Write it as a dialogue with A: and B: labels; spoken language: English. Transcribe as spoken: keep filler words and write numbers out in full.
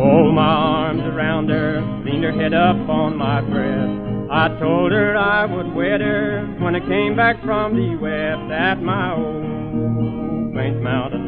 A: Hold my arms around her, leaned her head up on my breast. I told her I would wed her when I came back from the west at my old Quaint Mountain